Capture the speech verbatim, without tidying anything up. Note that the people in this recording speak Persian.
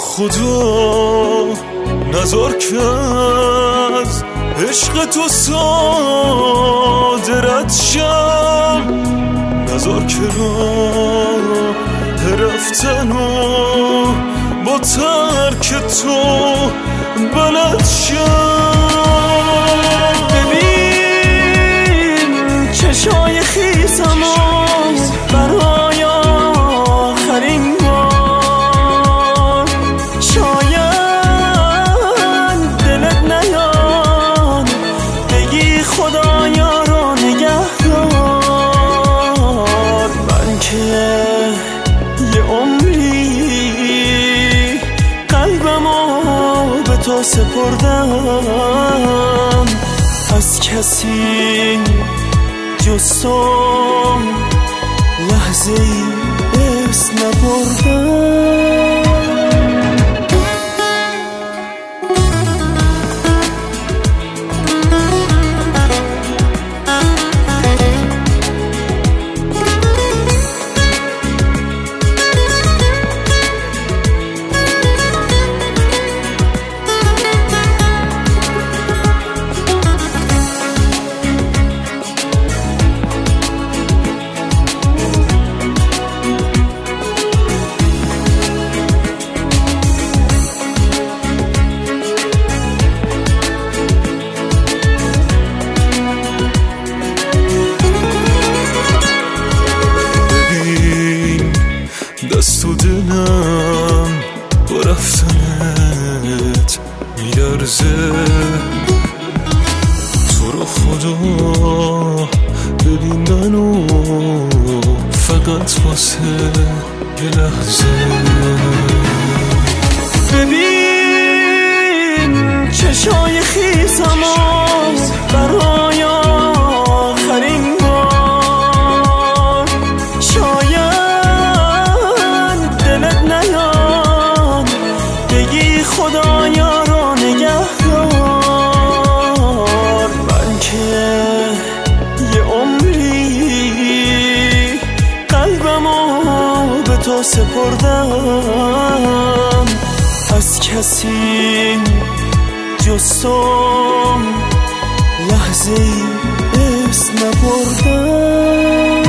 خدا نذار که از عشق تو صادرت شم، نذار که راه رفتنو با ترک تو بلد شم. ببین چشای خیسمو برای آخرین بار، شاید دلت نیاد بگی خدایا رو نگه دار. من که یه عمری قلبمو به تو سپردم، از کسی جز تو لحظه ای اسم نبردم. دست و دلم با رفتنت میلرزه، تو رو خدا ببین منو فقط واسه یه لحظه. ببین چشای خیسمو برای آخرین بار، شاید دلت نیاد بگی خدایا رو نگه دار. من که یه عمری قلبمو به تو سپردم، از کسی جز تو لحظه ای اسم نبردم.